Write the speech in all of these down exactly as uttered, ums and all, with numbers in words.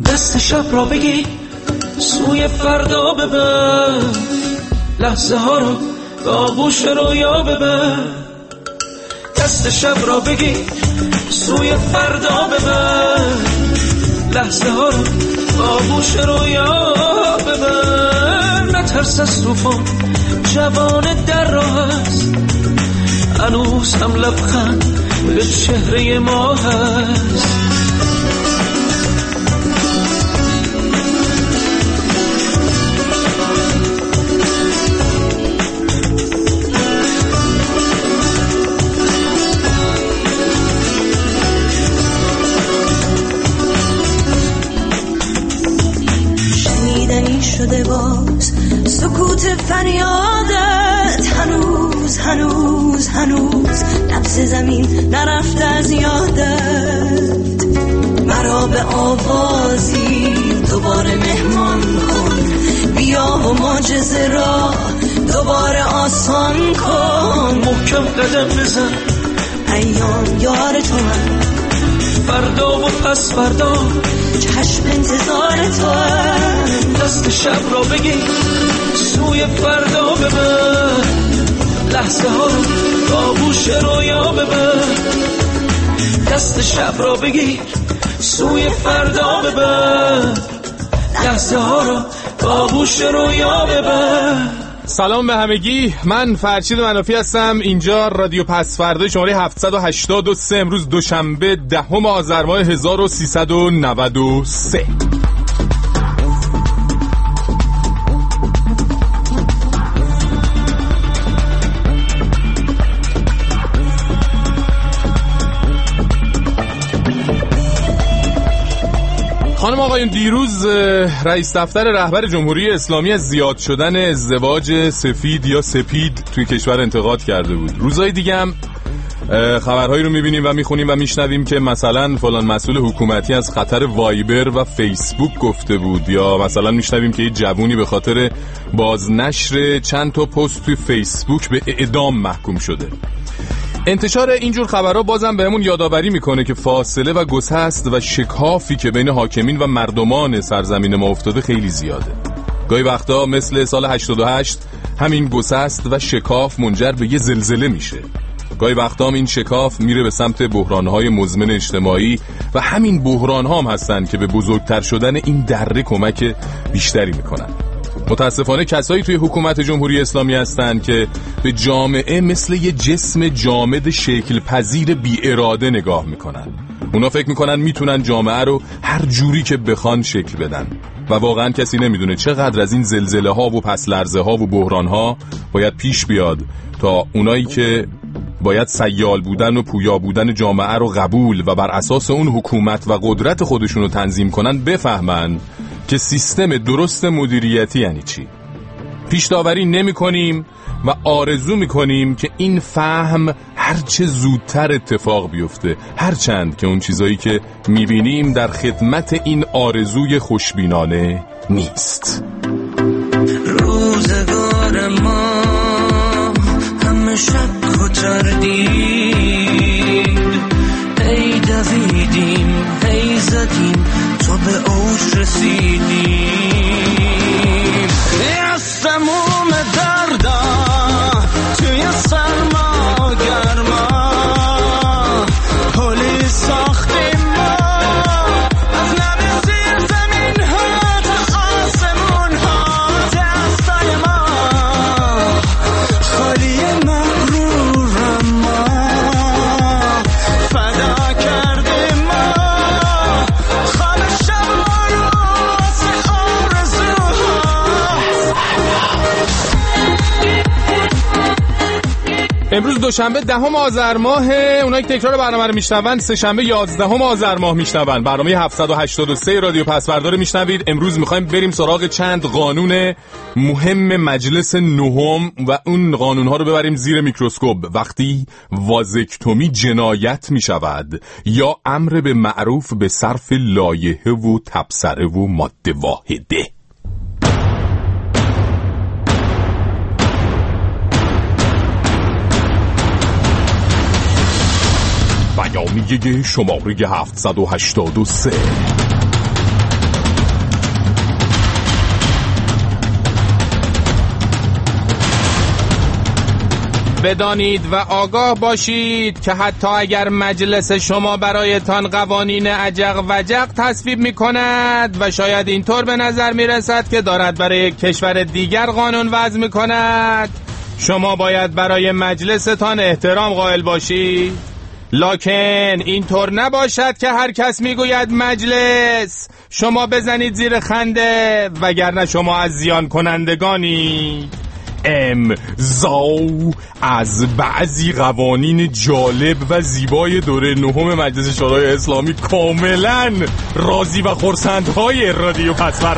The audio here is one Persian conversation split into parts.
دست شب را بگی سوی فردا ببر، لحظه ها رو به آغوش رویا ببر. دست شب را بگی سوی فردا ببر، لحظه ها رو به آغوش رویا ببر. نترس از طوفان، جوان در راه است، هنوز هم لبخند به چهره ما هست. شده باز سکوت فریادت، هنوز هنوز هنوز نبض زمین نرفته از یادت. مرا به آوازی دوباره مهمان کن، بیا و معجزه را دوباره آسان کن. محکم قدم بزن، ایام یار تو هم، فردا و پس فردا چشم انتظار تو هم. دست شب را بگی سوی فردا ببر، لحظه ها رو به آغوش رویا ببر. دست شب را بگی سوی فردا ببر، لحظه ها رو به آغوش رویا ببر. سلام به همگی، من فرشید منافی هستم. اینجا رادیو پسفردا شماره هفتصد و هشتاد و سه، امروز دوشنبه دهم آذر ماه هزار و سیصد و نود و سه. خانم آقایون، دیروز رئیس دفتر رهبر جمهوری اسلامی از زیاد شدن ازدواج سفید یا سپید توی کشور انتقاد کرده بود. روزهای دیگه هم خبرهایی رو میبینیم و میخونیم و میشنویم که مثلا فلان مسئول حکومتی از خطر وایبر و فیسبوک گفته بود، یا مثلا میشنویم که یه جوونی به خاطر بازنشر چند تا پست توی فیسبوک به اعدام محکوم شده. انتشار اینجور خبرها بازم بهمون یادآوری میکنه که فاصله و گسست و شکافی که بین حاکمین و مردمان سرزمین ما افتاده خیلی زیاده. گاهی وقتا مثل سال هشتاد و هشت همین گسست و شکاف منجر به یه زلزله میشه. گاهی وقتا هم این شکاف میره به سمت بحرانهای مزمن اجتماعی و همین بحرانها هم هستن که به بزرگتر شدن این دره کمک بیشتری میکنن. متاسفانه کسایی توی حکومت جمهوری اسلامی هستن که به جامعه مثل یه جسم جامد شکل پذیر بی اراده نگاه میکنن. اونا فکر میکنن میتونن جامعه رو هر جوری که بخوان شکل بدن و واقعا کسی نمیدونه چقدر از این زلزله ها و پس لرزه ها و بحران ها باید پیش بیاد تا اونایی که باید سیال بودن و پویا بودن جامعه رو قبول و بر اساس اون حکومت و قدرت خودشون رو تنظیم کنن بفهمن که سیستم درست مدیریتی یعنی چی. پیش داوری نمی کنیم و آرزو می کنیم که این فهم هرچه زودتر اتفاق بیفته، هرچند که اون چیزایی که می بینیم در خدمت این آرزوی خوشبینانه نیست. روزگار ما همه شک و تردید، هی دویدیم هی زدیم تو به اوج رسیدیم. از تموم دردم توی سرما گرما حالی ساختیم ما، از لب زیر زمین ها تا آسمون ها دستای ما، خالی مغرورم ما، فدا کردیم ما خواب شب و روز آرزوها. امروز دوشنبه دهم آذر ماه، اونایی که تکرار برنامه رو میشنون سه شنبه یازدهم آذر ماه میشنون. برنامه هفتصد و هشتاد و سه رادیو پسفردا رو میشنوید. امروز میخوایم بریم سراغ چند قانون مهم مجلس نهم و اون قانون ها رو ببریم زیر میکروسکوپ. وقتی وازکتومی جنایت میشود یا امر به معروف به صرف لایحه و تبصره و ماده واحده. بیانیه شماره هفتصد و هشتاد و سه. بدانید و آگاه باشید که حتی اگر مجلس شما برایتان قوانین عجق وجق تصویب می کند و شاید اینطور به نظر می رسد که دارد برای یک کشور دیگر قانون وضع می کند، شما باید برای مجلستان احترام قائل باشید. لکن اینطور نباشد که هر کس میگوید مجلس شما بزنید زیر خنده، وگرنه شما از زیان کنندگانید. امضا از بعضی قوانین جالب و زیبای دوره نهم مجلس شورای اسلامی کاملا راضی و خرسندهای رادیو پسورد.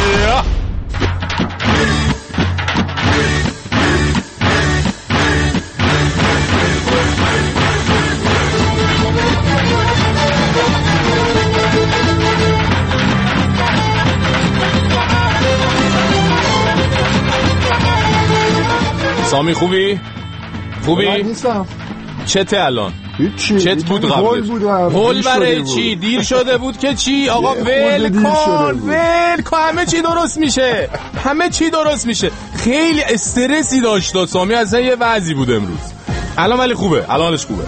سامی خوبی؟ خوبی؟ نیستم. چته الان؟ هیچی. چت بود قبلش؟ هول برای چی؟ دیر شده بود که چی؟ آقا ول کن ول کن، همه چی درست میشه، همه چی درست میشه. خیلی استرسی داشت سامی، اصلا یه وضعی بود امروز. الان ولی خوبه، الانش خوبه.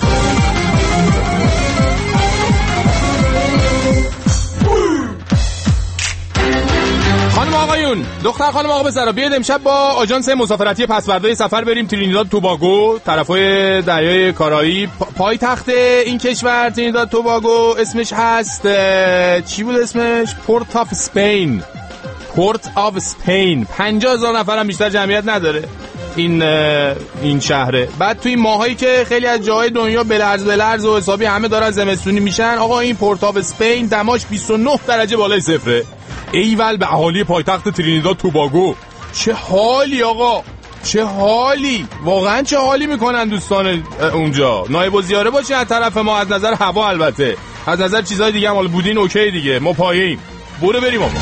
خانم آقایون، دختر خانم آقا بسرا، بیاید امشب با آژانس مسافرتی پسوردهای سفر بریم ترینیداد توباگو، طرفای دریای کارائیب. پای تخت این کشور ترینیداد توباگو اسمش هست چی بود اسمش؟ پورت آف اسپین. پورت آف اسپین. پنجاه هزار نفر هم بیشتر جمعیت نداره این این شهره. بعد توی این ماهایی که خیلی از جاهای دنیا بلرز بلرز و حسابی همه دارن زمستونی میشن، آقا این پورت آف اسپین دماش بیست و نه درجه بالای صفره. ایول به اهالی پایتخت ترینیداد توباگو، چه حالی آقا، چه حالی، واقعا چه حالی میکنن دوستان اونجا. نایب الزیاره باشین از طرف ما، از نظر هوا البته، از نظر چیزهای دیگه هم حالا بودین اوکی دیگه، ما پایه‌ایم. برو بریم آقا.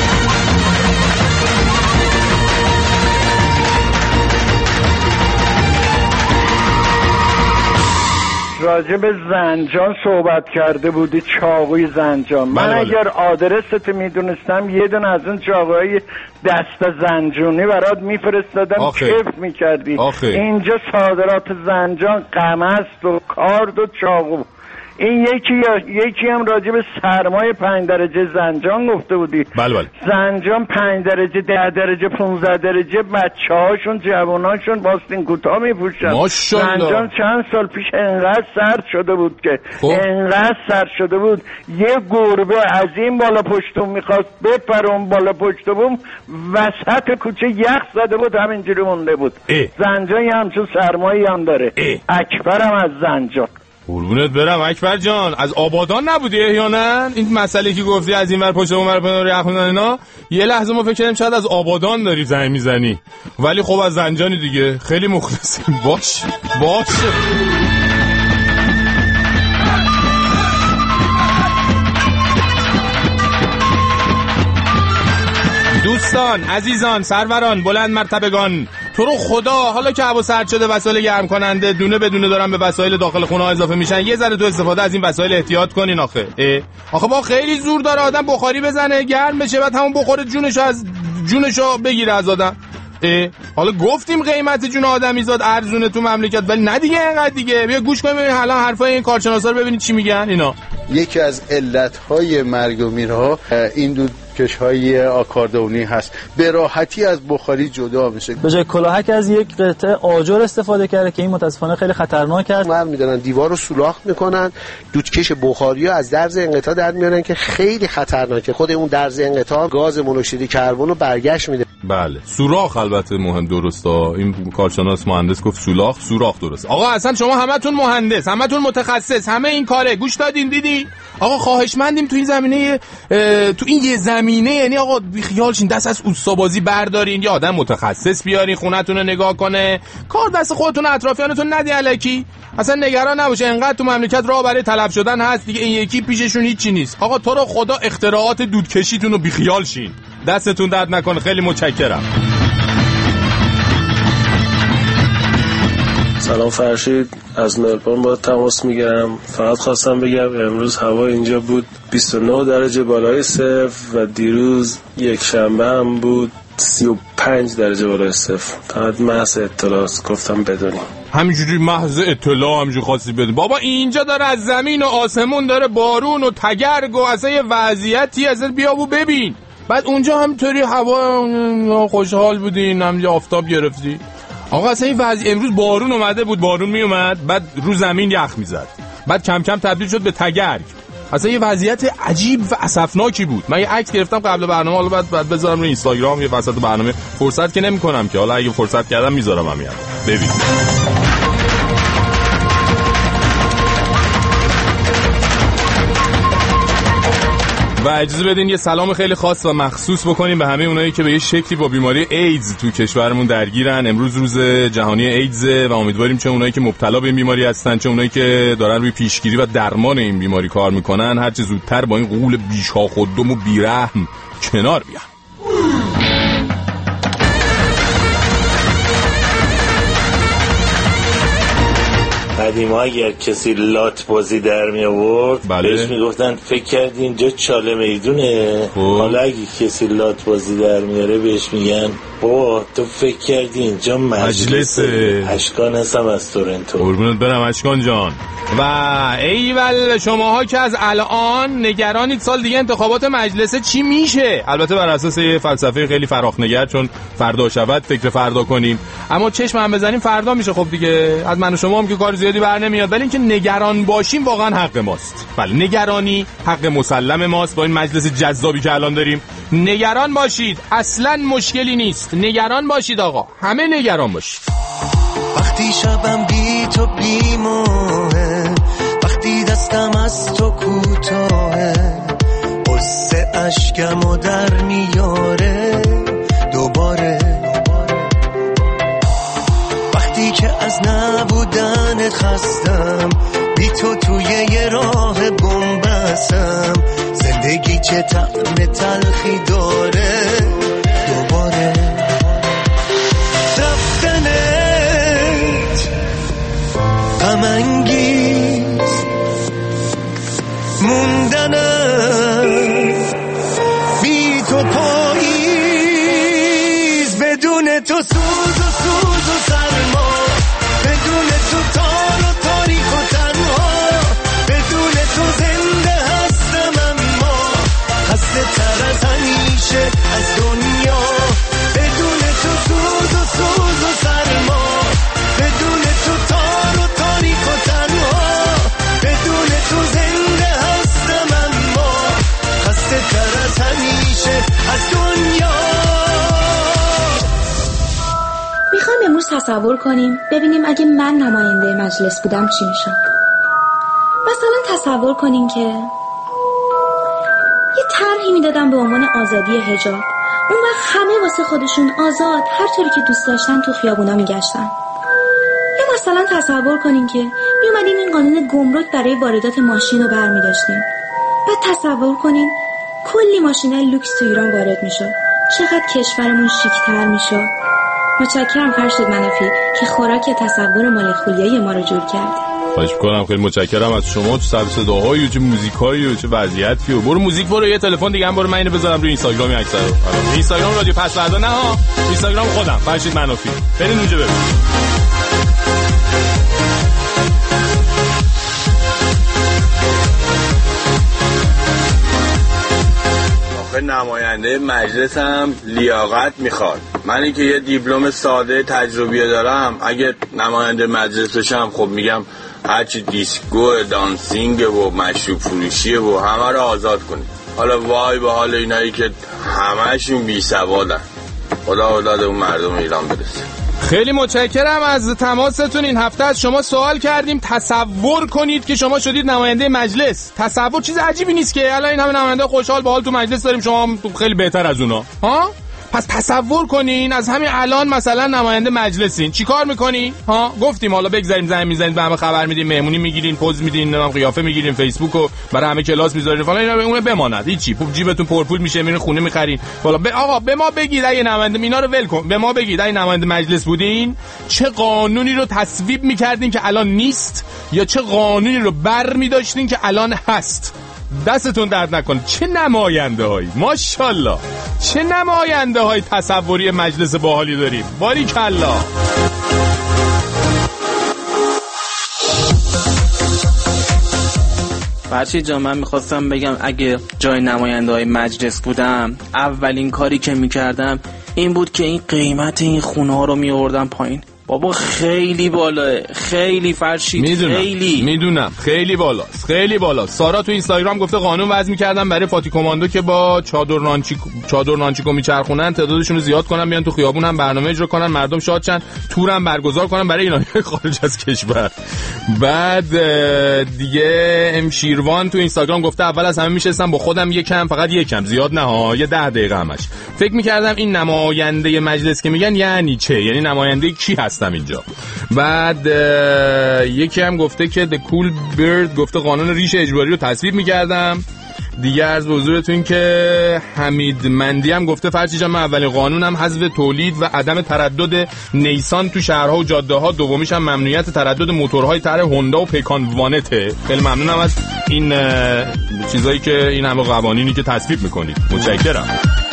راجب زنجان صحبت کرده بودی، چاقوی زنجان. من بله اگر آدرست میدونستم یه دونه از اون چاقوهای دست زنجونی برات میفرستادم، کیف میکردی. اینجا صادرات زنجان قمست و کارد و چاقو. این یکی یکی هم راجع به سرمای پنج درجه زنجان گفته بودی. بله بله. زنجان پنج درجه، ده درجه، پونزده درجه بچه هاشون جواناشون باستین کوتاه میپوشن. زنجان چند سال پیش انقدر سرد شده بود که خوب. انقدر سرد شده بود یه گربه از این بالا پشتون میخواست بپرون بالا پشتون، وسط کوچه یخ زده بود، همینجوری مونده بود. اه. زنجان یه همچون سرمایی هم داره. اکبرم از زنجان. قربونت برم اکبر جان، از آبادان نبودی احیانا؟ این مسئله که گفتی از این ور پشت اون ور پناه یخ میزنن اینا، یه لحظه ما فکر کردیم شاید از آبادان داری زنگ میزنی، ولی خب از زنجانی دیگه. خیلی مخلصیم. باش باش دوستان، عزیزان، سروران، بلند مرتبگان، تو رو خدا حالا که هوا سرد شده وسایل گرم کننده دونه بدونه دارن به وسایل داخل خونه ها اضافه میشن، یه ذره تو استفاده از این وسایل احتیاط کنین. آخه اه. آخه با خیلی زور داره آدم بخاری بزنه گرم بشه، بعد همون بخوره جونشو از جونشو بگیره از آدم. اه. حالا گفتیم قیمت جون آدمیزاد ارزونه تو مملکت، ولی نه دیگه اینقدر دیگه. بیا گوش کنیم حالا حرفای این کارشناسا رو ببینید چی میگن اینا. یکی از علت‌های مرگ و میرها این دو کش‌های آکاردئونی هست، به راحتی از بخاری جدا میشه. به جای کلاهک از یک قطعه آجر استفاده کرده که این متاسفانه خیلی خطرناک است. مر میدونن دیوار رو سوراخ میکنن، دودکش بخاری رو از درز انقطاع در میارن که خیلی خطرناکه. خود اون درز انقطاع گاز مونوکسید کربن رو برگشت میده. بله سوراخ البته مهم درسته. این کارشناس مهندس گفت سوراخ سوراخ درست. آقا اصلا شما همتون مهندس، همتون متخصص، همه این کاره گوش دادین دیدی؟ آقا خواهشمندیم تو این زمینه تو این یه زمینه یعنی آقا بیخیال شین، دست از اوستابازی بردارین، یه آدم متخصص بیارین خونتون رو نگاه کنه، کار دست خودتون اطرافیانتون ندی الکی. اصلا نگران نباشه، انقدر تو مملکت راه برای تلف شدن هست دیگه، این یکی پیششون هیچی نیست. آقا تو رو خدا اختراعات دودکشیتون رو بیخیال شین، دستتون درد نکنه. خیلی متشکرم. سلام فرشید، از ملبورن با تماس میگیرم. فقط خواستم بگم امروز هوا اینجا بود بیست و نه درجه بالای صفر و دیروز یک شنبه هم بود سی و پنج درجه بالا صفر. فقط محض اطلاع گفتم بدونی. همینجوری محض اطلاع همینجوری خواستی بدونی؟ بابا اینجا داره از زمین و آسمون داره بارون و تگرگ و اصلا یه وضعیتی اصلا بیا و ببین. بعد اونجا همینطوری هوا خوشحال بودین، همینجا آفتاب گرفتی. آقا اصلا این وضع امروز بارون اومده بود، بارون می اومد بعد رو زمین یخ میزد، بعد کم کم تبدیل شد به تگرگ. اصلا یه وضعیت عجیب و اسفناکی بود. من یه عکس گرفتم قبل برنامه، حالا بعد بعد بذارم روی اینستاگرام یه وسط برنامه. فرصت که نمی‌کنم که، حالا اگه فرصت کردم میذارم همین. ببین و اجازه بدین یه سلام خیلی خاص و مخصوص بکنیم به همه اونایی که به یه شکلی با بیماری ایدز تو کشورمون درگیرن. امروز روز جهانی ایدز و امیدواریم چه اونایی که مبتلا به این بیماری هستن چه اونایی که دارن روی پیشگیری و درمان این بیماری کار میکنن هر چه زودتر با این غول بیشاخودم و بیرحم کنار بیان. قدیما اگر کسی لات بازی در می آورد بله. بهش میگفتن فکر کردی اینجا چاله میدونه. حالا اگه کسی لات بازی در میاره بهش میگن بابا تو فکر کردی اینجا مجلس. اشکان هستم از تورنتو. قربونت برم اشکان جان. و ایول شماها که از الان نگرانید سال دیگه انتخابات مجلس چی میشه. البته بر اساس یه فلسفه خیلی فراخنگر، چون فردا شود فکر فردا کنیم، اما چشم هم بزنیم فردا میشه. خب دیگه از من و شما هم که کار زیادی بر نمیاد، ولی اینکه نگران باشیم واقعا حق ماست. بله نگرانی حق مسلم ماست. با این مجلس جذابی که الان داریم نگران باشید، اصلا مشکلی نیست. نگران باشید آقا، همه نگران باشید. وقتی شبم بی تو بی ماهه، وقتی دستم از تو کوتاهه، قصه اشکمو در میاره دوباره. وقتی که از نبودن خستم، بی تو توی یه راه بنبستم، زندگی چه طعم تلخی داره دوباره. رفتنت غم انگیز، موندنت بی تو پاییز، بدون تو سوز و سوز و سرما، بدون تو تار و تاریک و تنها، بدون تو زنده هستم اما خسته تر از همیشه از دنیا، بدون تو سوز و سوز و سرما، بدون تو تار و تاریک و تنها، بدون تو زنده هستم اما خسته تر از همیشه از دنیا. میخوایم امروز تصور کنیم ببینیم اگه من نماینده مجلس بودم چی میشد. مثلا تصور کنیم که یه طرحی میدادم به عنوان آزادی حجاب، اون وقت همه واسه خودشون آزاد هر طوری که دوست داشتن تو خیابونا میگشتن. یا مثلا تصور کنیم که میومدیم این قانون گمرک برای واردات ماشین رو برمی‌داشتیم. بعد تصور کنیم کلی ماشینای لوکس تو ایران وارد میشد، چقدر کشورمون شیک‌تر میشد. متشکرم فرشید منافی که خوراک تصور مال خولیای ما رو جور کرد. خواهش می‌کنم، خیلی متشکرم از شما. تو سر صداهایی و چه موزیکایی و چه وضعیتی و برو موزیک برو. یه تلفن دیگه هم برو، من اینو بذارم روی اینستاگرام اکثر. اینستاگرام رادیو پس فردا نه ها، اینستاگرام خودم فرشید منافی. برید اونجا ببینید. نماینده مجلس هم لیاقت میخواد. منی که یه دیپلم ساده تجربیه دارم، اگه نماینده مجلس بشم خب میگم هرچی دیسکو دانسینگ و مشروب فروشیه و همه رو آزاد کنید. حالا وای به حال اینایی که همهشون بی سوادن. خدا اولاد اون مردم ایران برسه. خیلی متشکرم از تماستون. این هفته از شما سوال کردیم تصور کنید که شما شدید نماینده مجلس. تصور چیز عجیبی نیست که الان این همه نماینده خوشحال باحال تو مجلس داریم، شما خیلی بهتر از اونا ها. پس تصور کنین از همین الان مثلا نماینده مجلسین، چیکار میکنین ها؟ گفتیم حالا بگذاریم زنگ میزنید به همه خبر میدین، مهمونی میگیرین، پوز میدین، نام قیافه میگیرین، فیسبوکو برای همه کلاس میذارین فلان، اینا اون بماند هیچی، پول جیبتون پرپول میشه، میرین خونه میخرین والا. ب... آقا به ما بگید اگه نماینده اینا رو ول کن، به ما بگید اگه نماینده مجلس بودین چه قانونی رو تصویب میکردین که الان نیست، یا چه قانونی رو برمی‌داشتین که الان هست. دستتون درد نکنه. چه نماینده هایی، ماشاءالله چه نماینده های تصوری مجلس باحالی داریم. باریکلا. فرشید جان، من میخواستم بگم اگه جای نماینده های مجلس بودم اولین کاری که میکردم این بود که این قیمت این خونه ها رو میوردم پایین. بابا خیلی بالاه، خیلی فرشید. میدونم. خیلی میدونم خیلی بالاست، خیلی بالاست. سارا تو اینستاگرام گفته قانون وضع می‌کردم برای فاتی کماندو که با چادر نانچی چادر نانچیکو میچرخونن تعدادشون رو زیاد کنن، بیان تو خیابون هم برنامه اجرا کنن، مردم شاد شن، تورم برگزار کنن برای ایرانی خارج از کشور. بعد دیگه ام شیروان تو اینستاگرام گفته اول از همه میشستم با خودم یکم، فقط یکم، زیاد نه ها، یه ده دقیقه همش فکر می‌کردم این نماینده مجلس که میگن یعنی چه، یعنی نماینده کی هستم اینجا. بعد یکی هم گفته که The Cool Bird گفته قانون ریش اجباری رو تصویب می‌کردم. دیگه عرض به حضورتون که حمید مندی هم گفته فرشید جان من اولین قانونم حذف تولید و عدم تردد نیسان تو شهرها و جاده‌ها، دومیش هم ممنوعیت تردد موتورهای طرح هوندا و پیکان وانته. خیلی ممنونم از این چیزایی که این همه قوانینی که تصویب می‌کنید. متشکرم.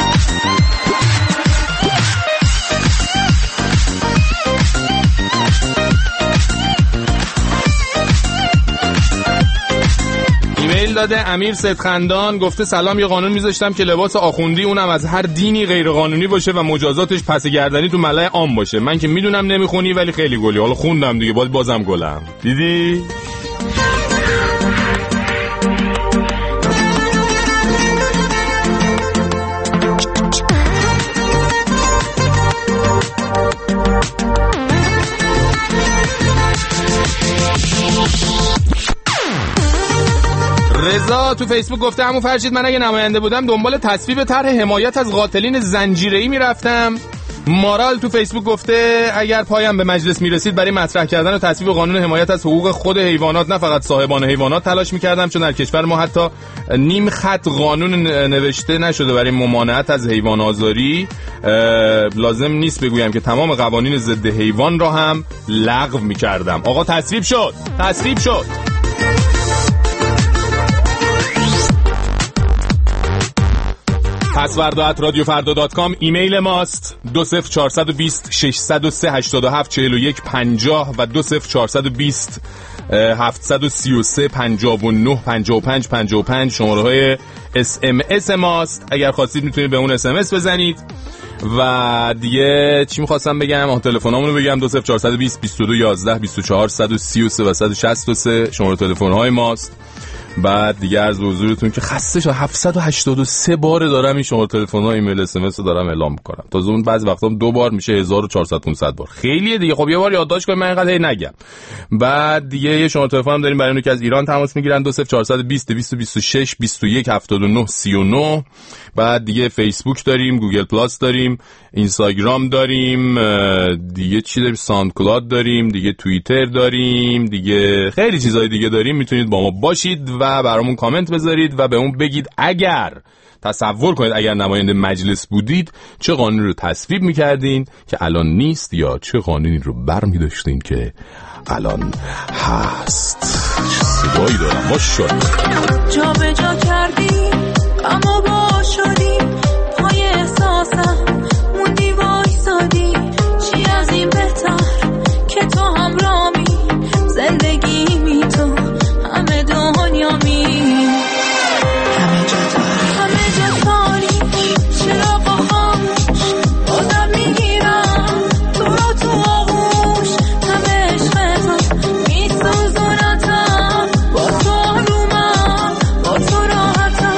ایمیل داده امیر سیدخندان گفته سلام، یه قانون میذاشتم که لباس آخوندی اونم از هر دینی غیر قانونی باشه و مجازاتش پس گردنی تو ملأ عام باشه. من که میدونم نمیخونی ولی خیلی گلی، حالا خوندم دیگه، باز بازم گلم. دیدی؟ رضا تو فیسبوک گفته عمو فرشید من اگه نماینده بودم دنبال تصویب طرح حمایت از قاتلین زنجیره‌ای میرفتم. مارال تو فیسبوک گفته اگر پایم به مجلس میرسید برای مطرح کردن و تصویب قانون حمایت از حقوق خود حیوانات نه فقط صاحبان حیوانات تلاش میکردم، چون در کشور ما حتی نیم خط قانون نوشته نشده برای ممانعت از حیوان آزاری. لازم نیست بگویم که تمام قوانین ضد حیوان را هم لغو میکردم. آقا تصویب شد، تصویب شد. پسوردا ات رادیو فردا دات کام ایمیل ماست. دو صفر چهارصد و بیست ششصد و سه هشتاد و هفت چهل و یک پنجاه و دو صفر چهارصد و بیست هفتصد و سی و سه پنجاه و نه پنجاه و پنج پنجاه و پنج شماره های اس ام اس ماست. اگر خواستید میتونید به اون اس ام اس بزنید. و دیگه چی میخواستم بگم؟ آن تلفنامونو بگم دو صفر چهارصد و بیست بیست و دو یازده بیست و چهار صد و سی و سه و صد و شصت و سه شماره تلفن های ماست. بعد دیگه عرض به حضورتون که خسته شدم هفتصد و هشتاد و سه بار دارم این شماره تلفن ها ایمیل اس ام اس رو دارم اعلام میکنم. تازه اون بعضی وقتا دو بار میشه هزار و چهارصد پانصد بار. خیلیه دیگه. خب یه بار یادداشت کنم من اینقدر هی نگم. بعد دیگه یه شماره تلفن هم داریم برای اونایی که از ایران تماس میگیرن دو صفر چهارصد و بیست دویست و بیست و شش بیست و یک هفتاد و نه سی و نه. بعد دیگه فیسبوک داریم، گوگل پلاس داریم، اینستاگرام داریم، دیگه چی داریم، ساوند کلاود داریم، دیگه توییتر داریم، دیگه خیلی چیزای دیگه داریم. میتونید با ما باشید و برامون کامنت بذارید و به اون بگید اگر تصور کنید اگر نماینده مجلس بودید چه قانونی رو تصویب میکردین که الان نیست، یا چه قانونی رو برمی‌داشتین که الان هست. سوایی دارم ماشاءالله. جا به جا کردی اما با شدی پای احساسم موندی وایسادی. چی از این بهتر که تو همرامی زندگی می تو همه دنیا می همه جا داری همه جا داری چرا با خاموش بازم میگیرم تو رو تو آغوش همه عشقتم میسوزونتم با تو آرومم با تو راحتم.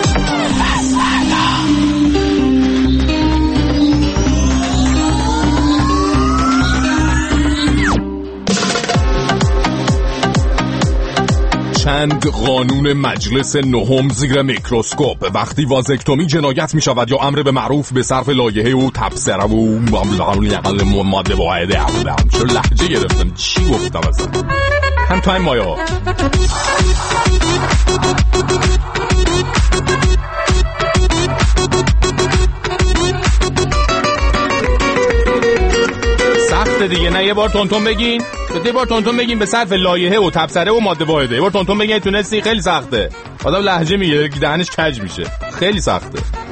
چند قانون مجلس نهم زیر میکروسکوپ. وقتی وازکتومی جنایت می شود یا امر به معروف به صرف لایحه و تبصره و ماده واحده. چرا لهجه گرفتم؟ چی گفتم اصلا؟ هم تایم مایا سخته دیگه. نه یه بار تونتون بگین، یه بار تونتون بگین به صرف لایحه و تبصره و ماده واحده. یه بار تونتون بگین تونستی. خیلی سخته. آدم لهجه میگه دهنش کج میشه. خیلی سخته.